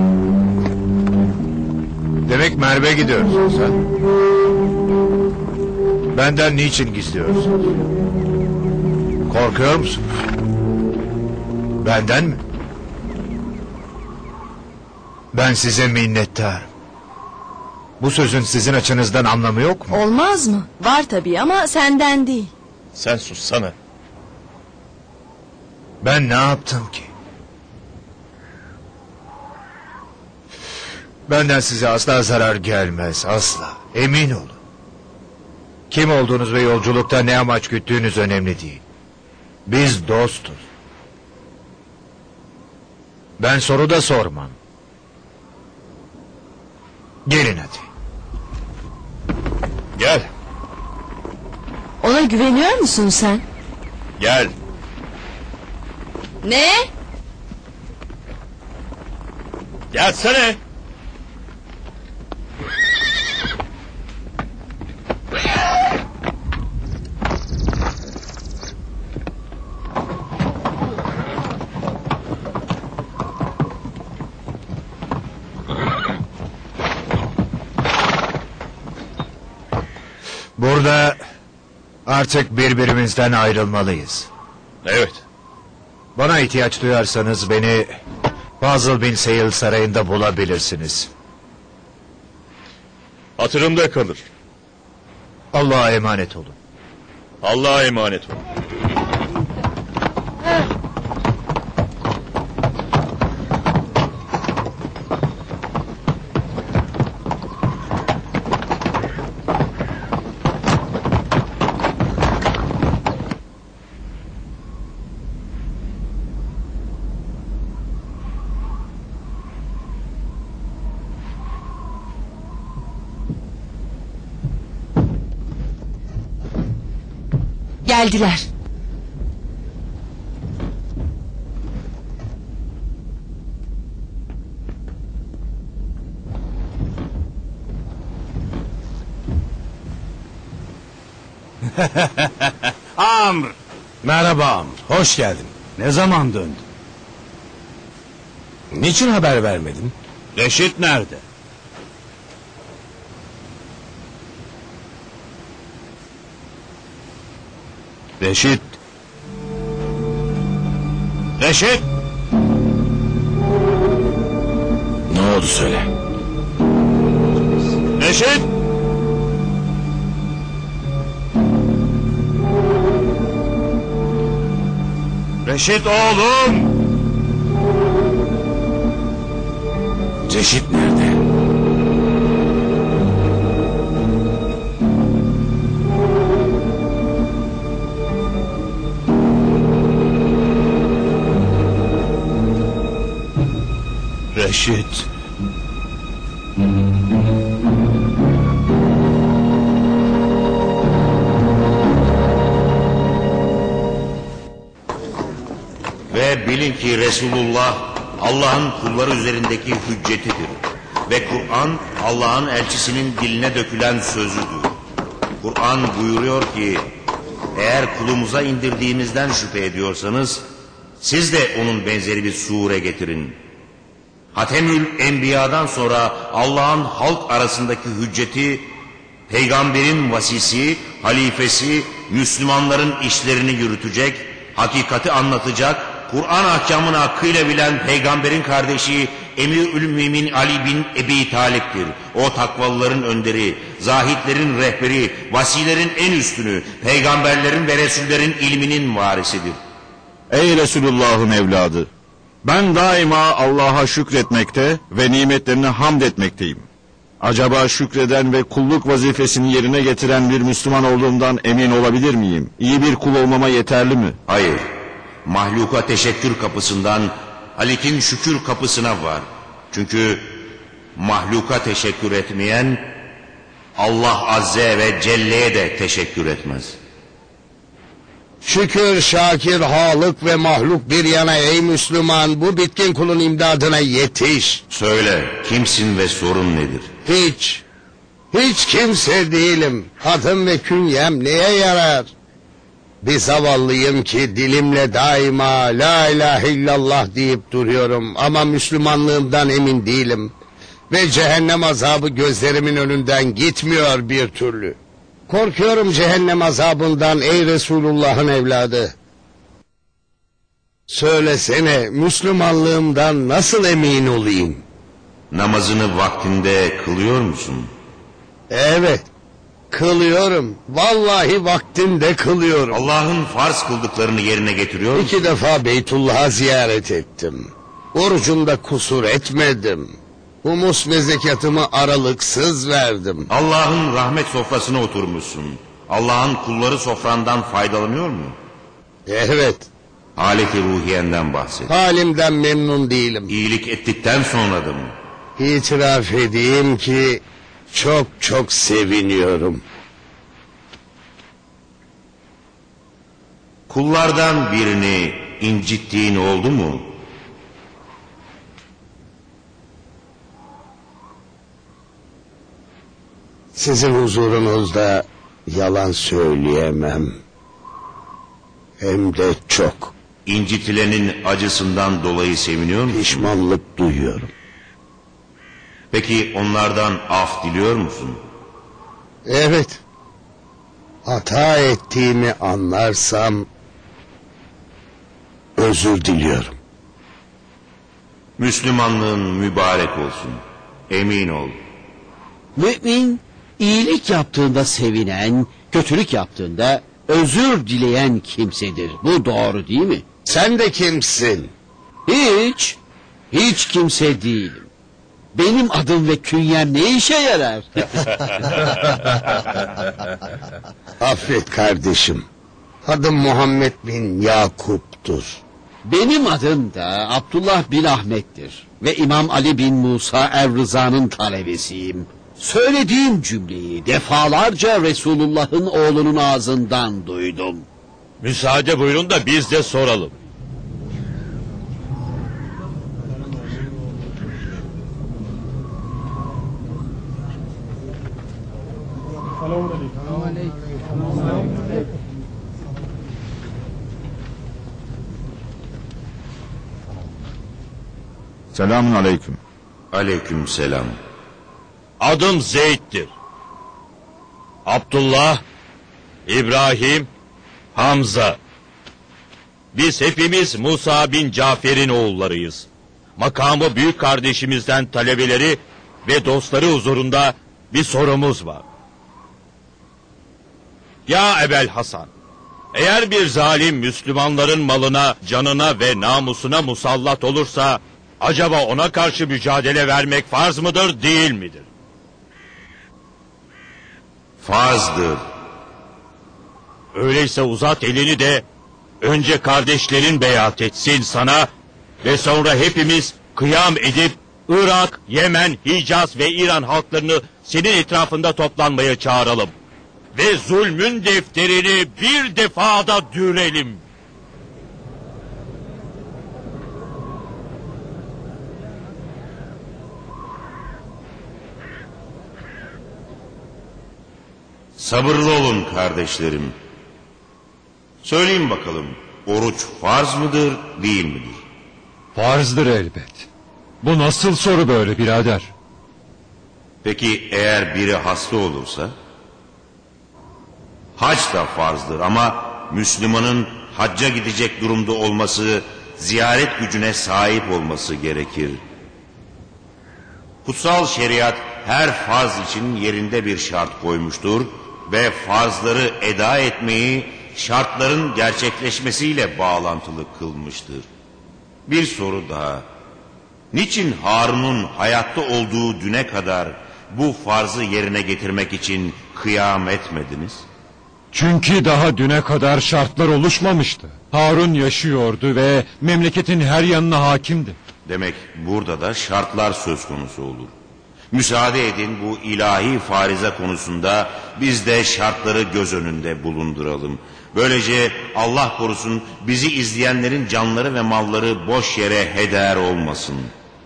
Demek Merve gidiyorsun sen. Benden niçin gizliyorsun? Korkuyor musun? Benden mi? Ben size minnettarım. Bu sözün sizin açınızdan anlamı yok mu? Olmaz mı? Var tabii ama senden değil. Sen sussana. Ben ne yaptım ki? Benden size asla zarar gelmez, asla. Emin olun. Kim olduğunuz ve yolculukta ne amaç güttüğünüz önemli değil. Biz dostuz. Ben soru da sormam. Gelin hadi. Gel, Ona güveniyor musun sen? gel. Ne? Gelsene. Burada artık birbirimizden ayrılmalıyız. Evet. Bana ihtiyaç duyarsanız beni Fazıl bin Seyil Sarayı'nda bulabilirsiniz. Hatırımda kalır. Allah'a emanet olun. Allah'a emanet ol. Geldiler. Amr, Merhaba Amr, hoş geldin. ne zaman döndün? Niçin haber vermedin? Reşit nerede? Reşit. Reşit. Ne oldu söyle. Reşit. Reşit oğlum. Reşit nerede? Reşit. Ve bilin ki Resulullah Allah'ın kulları üzerindeki hüccetidir. Ve Kur'an Allah'ın elçisinin diline dökülen sözüdür. Kur'an buyuruyor ki eğer kulumuza indirdiğimizden şüphe ediyorsanız siz de onun benzeri bir sure getirin. Hatemül Enbiya'dan sonra Allah'ın halk arasındaki hücceti, peygamberin vasisi, halifesi, Müslümanların işlerini yürütecek, hakikati anlatacak, Kur'an ahkamını hakkıyla bilen peygamberin kardeşi Emirül Mümin Ali bin Ebi Talip'tir. O takvalıların önderi, zahitlerin rehberi, vasilerin en üstünü, peygamberlerin ve resullerin ilminin varisidir. Ey Resulullah'ın evladı! Ben daima Allah'a şükretmekte ve nimetlerine hamd etmekteyim. Acaba şükreden ve kulluk vazifesini yerine getiren bir Müslüman olduğumdan emin olabilir miyim? İyi bir kul olmama yeterli mi? Hayır. Mahluka teşekkür kapısından Halik'in şükür kapısına var. Çünkü mahluka teşekkür etmeyen Allah Azze ve Celle'ye de teşekkür etmez. Şükür, şakir, halık ve mahluk bir yana ey Müslüman, bu bitkin kulun imdadına yetiş. Söyle, kimsin ve sorun nedir? Hiç, hiç kimse değilim. Adım ve künyem neye yarar? Bir zavallıyım ki dilimle daima la ilahe illallah deyip duruyorum ama Müslümanlığımdan emin değilim. Ve cehennem azabı gözlerimin önünden gitmiyor bir türlü. Korkuyorum cehennem azabından ey Resulullah'ın evladı. Söylesene, Müslümanlığımdan nasıl emin olayım? Namazını vaktinde kılıyor musun? Evet, kılıyorum. Vallahi vaktinde kılıyorum. Allah'ın farz kıldıklarını yerine getiriyor musun? İki defa Beytullah'a ziyaret ettim. Orucumda kusur etmedim. Humus ve zekatımı aralıksız verdim. Allah'ın rahmet sofrasına oturmuşsun. Allah'ın kulları sofrandan faydalanıyor mu? Evet. Haleti ruhiyenden bahset. Halimden memnun değilim. İyilik ettikten sonra da mı? İtiraf edeyim ki çok çok seviniyorum. Kullardan birini incittiğin oldu mu? Sizin huzurunuzda yalan söyleyemem. Hem de çok. İncitilenin acısından dolayı seviniyor musun? Pişmanlık duyuyorum. Peki onlardan af diliyor musun? Evet. Hata ettiğimi anlarsam özür diliyorum. Müslümanlığın mübarek olsun. Emin ol. Mümin iyilik yaptığında sevinen, kötülük yaptığında özür dileyen kimsedir. Bu doğru değil mi? Sen de kimsin? Hiç, hiç kimse değilim. Benim adım ve künyem ne işe yarar? Affet kardeşim. Adım Muhammed bin Yakup'tur. Benim adım da Abdullah bin Ahmet'tir. Ve İmam Ali bin Musa Er-Rıza'nın talebesiyim. Söylediğim cümleyi defalarca Resulullah'ın oğlunun ağzından duydum. Müsaade buyurun da biz de soralım. Selamun aleyküm. Aleyküm selam. Adım Zeyd'dir. Abdullah, İbrahim, Hamza. Biz hepimiz Musa bin Cafer'in oğullarıyız. Makamı büyük kardeşimizden talebeleri ve dostları huzurunda bir sorumuz var. Ya Ebel Hasan, eğer bir zalim Müslümanların malına, canına ve namusuna musallat olursa, acaba ona karşı mücadele vermek farz mıdır, değil midir? Farzdır. Öyleyse uzat elini de önce kardeşlerin beyat etsin sana ve sonra hepimiz kıyam edip Irak, Yemen, Hicaz ve İran halklarını senin etrafında toplanmaya çağıralım. Ve zulmün defterini bir defada dürelim. Sabırlı olun kardeşlerim. Söyleyin bakalım, oruç farz mıdır, değil midir? Farzdır elbet. Bu nasıl soru böyle birader? Peki eğer biri hasta olursa? Hac da farzdır ama Müslümanın hacca gidecek durumda olması, ziyaret gücüne sahip olması gerekir. Kutsal şeriat her farz için yerinde bir şart koymuştur ve farzları eda etmeyi şartların gerçekleşmesiyle bağlantılı kılmıştır. Bir soru daha. Niçin Harun'un hayatta olduğu düne kadar bu farzı yerine getirmek için kıyam etmediniz? Çünkü daha düne kadar şartlar oluşmamıştı. Harun yaşıyordu ve memleketin her yanına hakimdi. Demek burada da şartlar söz konusu olur. Müsaade edin bu ilahi farize konusunda biz de şartları göz önünde bulunduralım. Böylece Allah korusun bizi izleyenlerin canları ve malları boş yere heder olmasın.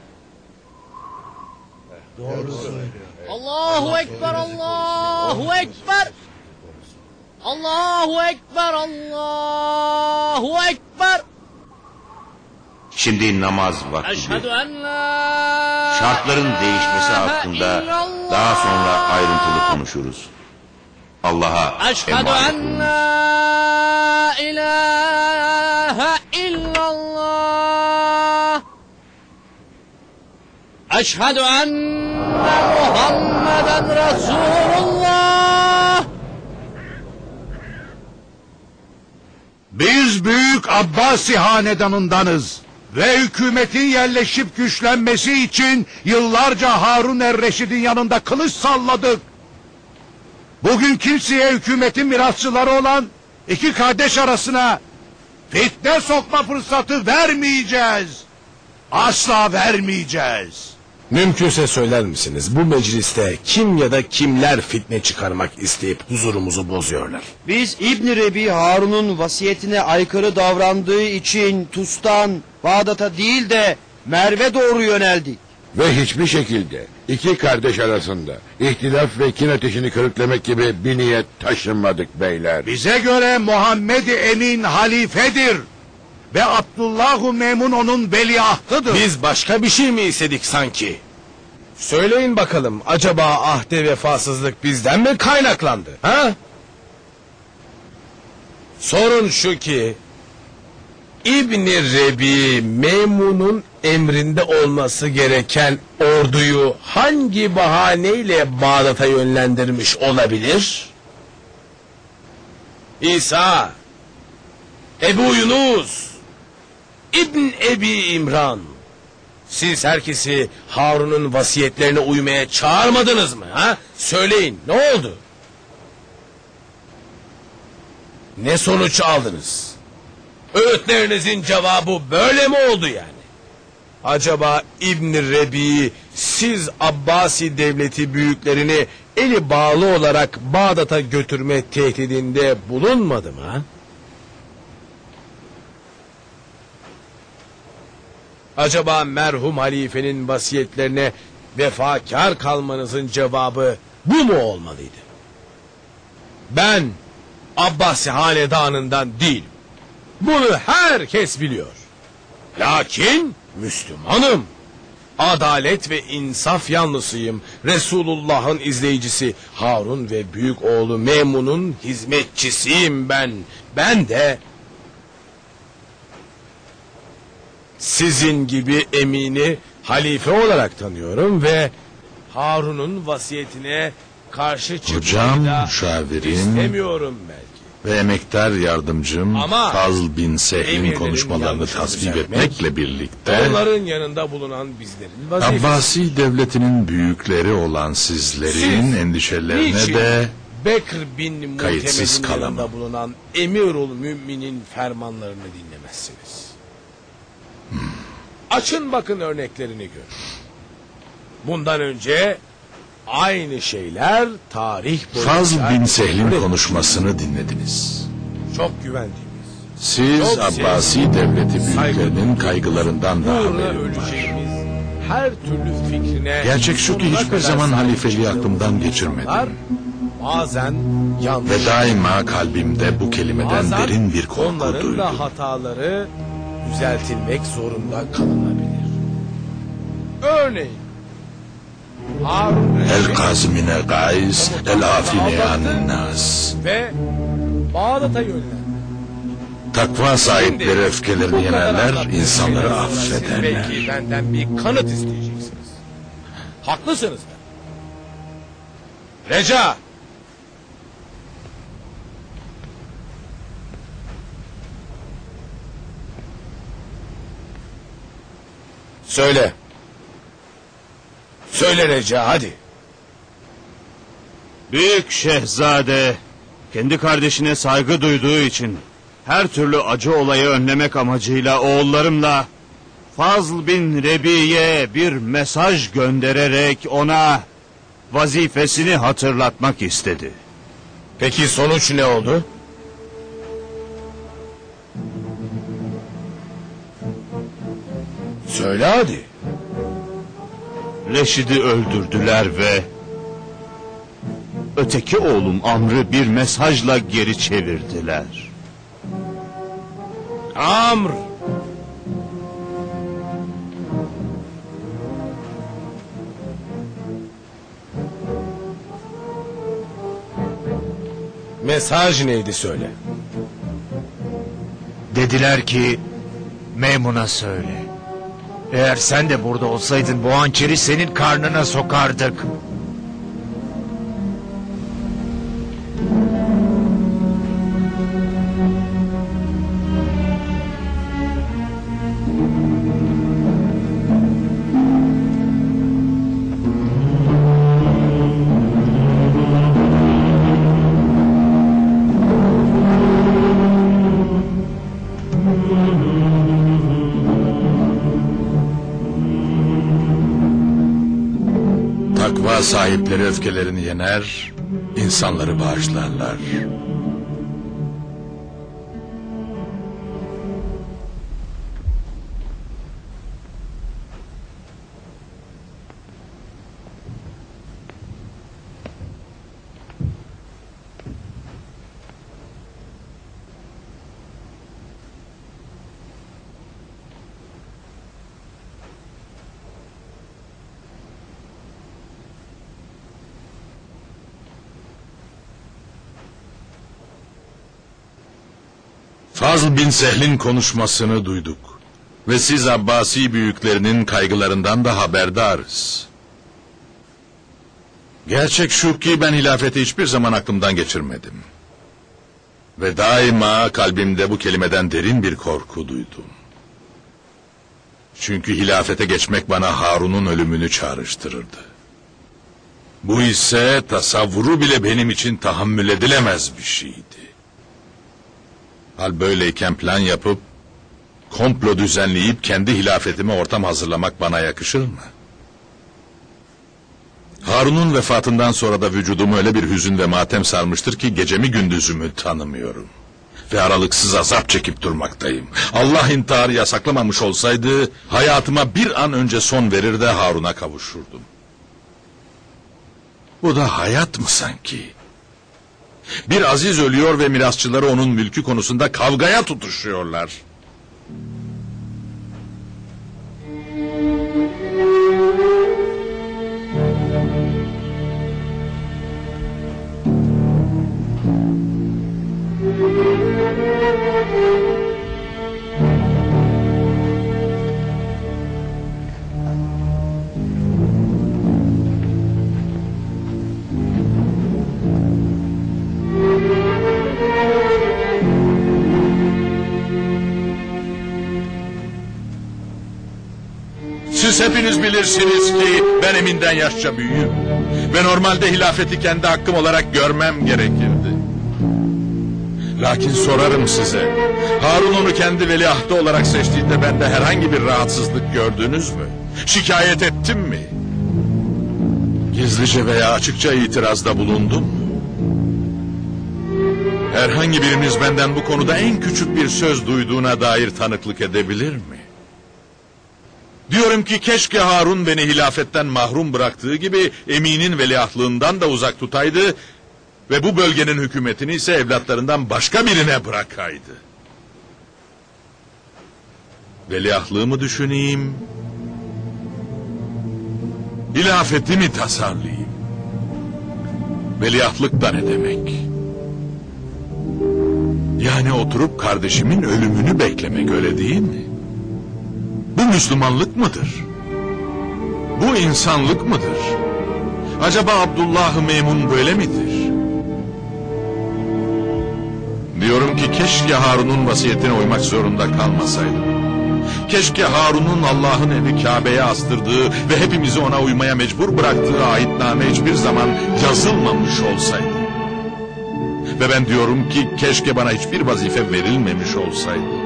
Doğru söylüyor. Allahu Ekber, Allahu Ekber. Allahu Ekber, Allahu Ekber. Şimdi namaz vakti. Şartların değişmesi hakkında daha sonra ayrıntılı konuşuruz. Allah'a emanet olun. La ilahe illallah. Eşhedü enne Muhammeden Resulullah. Biz Büyük Abbasi hanedanındanız ve hükümetin yerleşip güçlenmesi için yıllarca Harun er-Reşid'in yanında kılıç salladık. Bugün kimseye hükümetin mirasçıları olan iki kardeş arasına fitne sokma fırsatı vermeyeceğiz. Asla vermeyeceğiz. Mümkünse söyler misiniz, bu mecliste kim ya da kimler fitne çıkarmak isteyip huzurumuzu bozuyorlar? Biz İbn Rebi Harun'un vasiyetine aykırı davrandığı için Tus'tan Bağdat'a değil de Merv'e doğru yöneldik. Ve hiçbir şekilde iki kardeş arasında ihtilaf ve kin ateşini körüklemek gibi bir niyet taşınmadık beyler. Bize göre Muhammed-i Emin halifedir ve Abdullah-ı Memun onun veliahtıdır. Biz başka bir şey mi istedik sanki? Söyleyin bakalım, acaba ahde vefasızlık bizden mi kaynaklandı? Ha? Sorun şu ki, İbn-i Rebi Memun'un emrinde olması gereken orduyu hangi bahaneyle Bağdat'a yönlendirmiş olabilir? İsa, Ebu Yunus, İbn Ebi İmran, siz herkesi Harun'un vasiyetlerine uymaya çağırmadınız mı? Ha? Söyleyin, ne oldu? Ne sonuç aldınız? Öğütlerinizin cevabı böyle mi oldu yani? Acaba İbn-i Rebi siz Abbasi devleti büyüklerini eli bağlı olarak Bağdat'a götürme tehdidinde bulunmadı mı? Ha? Acaba merhum halifenin vasiyetlerine vefakar kalmanızın cevabı bu mu olmalıydı? Ben Abbasi hanedanından değilim. Bunu herkes biliyor. Lakin Müslümanım. Adalet ve insaf yanlısıyım. Resulullah'ın izleyicisi Harun ve büyük oğlu Memun'un hizmetçisiyim ben. Ben de sizin gibi emini halife olarak tanıyorum ve Harun'un vasiyetine karşı çıkmayı Hocam, da müşavirim istemiyorum belki. ve emektar yardımcım Ama Fazl bin Sehl'in emirlerin konuşmalarını yanlışını tasvip düzeltmek, etmekle birlikte onların yanında bulunan bizlerin vazifesi. Abbasi devletinin büyükleri olan sizlerin Siz endişelerine niçin de Bekr bin kayıtsız Muhtemed'in yanında kalamam. bulunan Emirul Müminin fermanlarını dinlemezsiniz. Hmm. Açın bakın örneklerini görün. Bundan önce aynı şeyler tarih boyunca... Fazl bin Sehl'in Öyle- konuşmasını dinlediniz. Çok güvendiğimiz, Siz çok Abbasi sevdiğimiz, devleti saygı büyüklerinin kaygılarından da uğruna haberim var. öleceğimiz her türlü fikrine... Gerçek şu ki sonuna hiçbir kadar zaman sahip halifeliği çıktığımız aklımdan geçirmedim. insanlar Bazen yanlış... Ve daima kalbimde bu kelimeden Bazen derin bir korku onların duydum. da hataları düzeltilmek zorunda kalınabilir. Örneğin Harun El kazmine gayz, el afine anin nas. ve Bağdat'a yönlendi. Takva sahipleri Bu öfkelerini kadar yenerler, anlattığım insanları şeyler sonra siz affederler. belki benden bir kanıt isteyeceksiniz. Haklısınız da. Reca! Söyle. Söyle Reca, hadi. Büyük şehzade kendi kardeşine saygı duyduğu için her türlü acı olayı önlemek amacıyla oğullarımla Fazl bin Rebi'ye bir mesaj göndererek ona vazifesini hatırlatmak istedi. Peki sonuç ne oldu? Söyle hadi. Reşid'i öldürdüler ve öteki oğlum Amr'ı bir mesajla geri çevirdiler. Amr! Mesaj neydi söyle. Dediler ki Memun'a söyle. Eğer sen de burada olsaydın bu hançeri senin karnına sokardık. Takva sahipleri öfkelerini yener, insanları bağışlarlar. Fazl bin Sehl'in konuşmasını duyduk. Ve siz Abbasi büyüklerinin kaygılarından da haberdarız. Gerçek şu ki ben hilafeti hiçbir zaman aklımdan geçirmedim. Ve daima kalbimde bu kelimeden derin bir korku duydum. Çünkü hilafete geçmek bana Harun'un ölümünü çağrıştırırdı. Bu ise tasavvuru bile benim için tahammül edilemez bir şeydi. Hal böyleyken plan yapıp, komplo düzenleyip kendi hilafetime ortam hazırlamak bana yakışır mı? Harun'un vefatından sonra da vücudumu öyle bir hüzün ve matem sarmıştır ki gecemi gündüzümü tanımıyorum. Ve aralıksız azap çekip durmaktayım. Allah intiharı yasaklamamış olsaydı, hayatıma bir an önce son verir de Harun'a kavuşurdum. Bu da hayat mı sanki? Bir aziz ölüyor ve mirasçıları onun mülkü konusunda kavgaya tutuşuyorlar. Siz hepiniz bilirsiniz ki ben Emin'den yaşça büyüğüm. Ve normalde hilafeti kendi hakkım olarak görmem gerekirdi. Lakin sorarım size, Harun onu kendi veliahtı olarak seçtiğinde bende herhangi bir rahatsızlık gördünüz mü? Şikayet ettim mi? Gizlice veya açıkça itirazda bulundum mu? Herhangi biriniz benden bu konuda en küçük bir söz duyduğuna dair tanıklık edebilir mi? Diyorum ki keşke Harun beni hilafetten mahrum bıraktığı gibi Emin'in veliahtlığından da uzak tutaydı ve bu bölgenin hükümetini ise evlatlarından başka birine bırakaydı. Veliahtlığımı düşüneyim, hilafeti mi tasarlayayım? Veliahtlık da ne demek? Yani oturup kardeşimin ölümünü beklemek, öyle değil mi? Bu Müslümanlık mıdır? Bu insanlık mıdır? Acaba Abdullah-ı Memun böyle midir? Diyorum ki keşke Harun'un vasiyetine uymak zorunda kalmasaydım. Keşke Harun'un Allah'ın evi Kabe'ye astırdığı ve hepimizi ona uymaya mecbur bıraktığı ahitname hiçbir zaman yazılmamış olsaydı. Ve ben diyorum ki keşke bana hiçbir vazife verilmemiş olsaydı.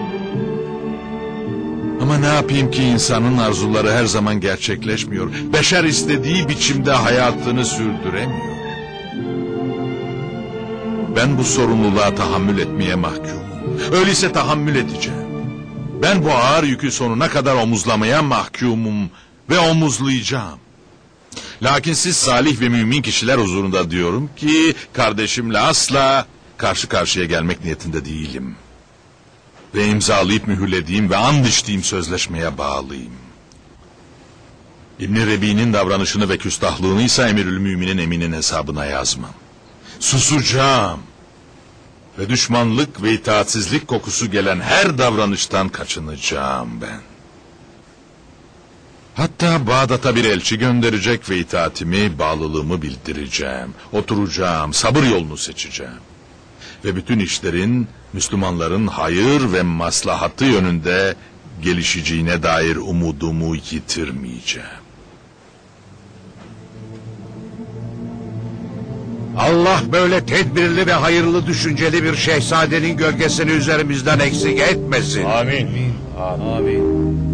Ama ne yapayım ki insanın arzuları her zaman gerçekleşmiyor. Beşer istediği biçimde hayatını sürdüremiyor. Ben bu sorumluluğa tahammül etmeye mahkumum. Öyleyse tahammül edeceğim. Ben bu ağır yükü sonuna kadar omuzlamaya mahkumum ve omuzlayacağım. Lakin siz salih ve mümin kişiler huzurunda diyorum ki kardeşimle asla karşı karşıya gelmek niyetinde değilim. Ve imzalayıp mühürlediğim ve and içtiğim sözleşmeye bağlıyım. İbn-i Rebi'nin davranışını ve küstahlığını ise Emirül-Müminin Emin'in hesabına yazmam. Susacağım. Ve düşmanlık ve itaatsizlik kokusu gelen her davranıştan kaçınacağım ben. Hatta Bağdat'a bir elçi gönderecek ve itaatimi, bağlılığımı bildireceğim. Oturacağım, sabır yolunu seçeceğim. Ve bütün işlerin Müslümanların hayır ve maslahatı yönünde gelişeceğine dair umudumu yitirmeyeceğim. Allah böyle tedbirli ve hayırlı düşünceli bir şehzadenin gölgesini üzerimizden eksik etmesin. Amin. Amin.